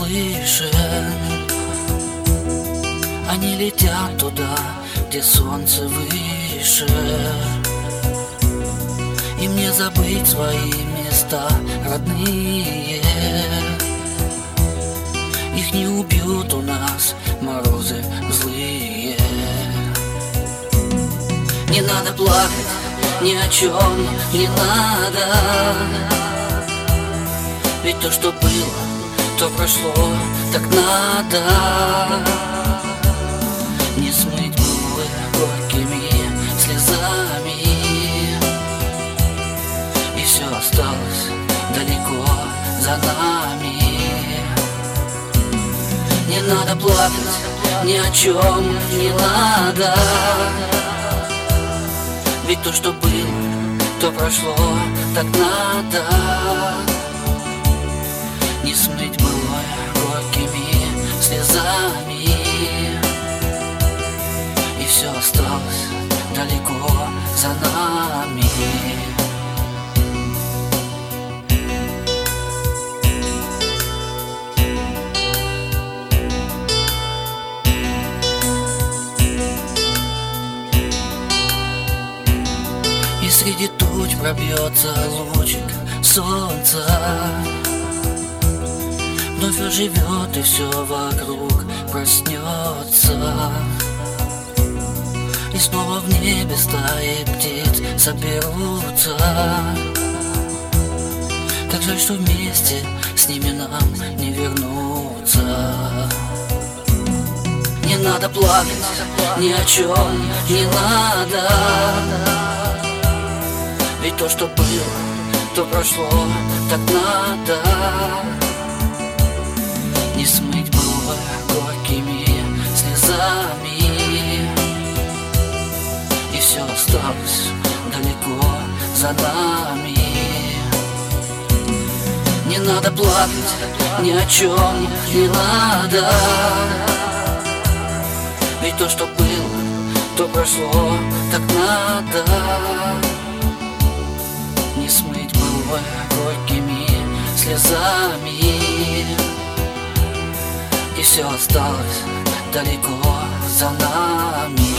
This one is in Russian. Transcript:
выше. Они летят туда, где солнце выше. Им не забыть свои места родные. Их не убьют у нас морозы злые. Не надо плакать, ни о чем не надо. Ведь то, что было, то прошло, так надо. Не смыть было горькими слезами. И все осталось далеко за нами. Не надо плакать, ни о чем не надо. Ведь то, что было, то прошло, так надо. Не смыть былое горькими слезами. И все осталось далеко за нами. И среди туч пробьется лучик солнца. Вновь оживет и все вокруг проснется. И снова в небе стаи птиц соберутся. Так жаль, что вместе с ними нам не вернуться. Не надо плакать, ни о чем не надо. Ведь то, что было, то прошло, так надо. Не смыть было горькими слезами. И все осталось далеко за нами. Не надо плакать, ни о чем не надо. Ведь то, что было, то прошло, так надо. Не смыть было горькими слезами. И все осталось далеко за нами.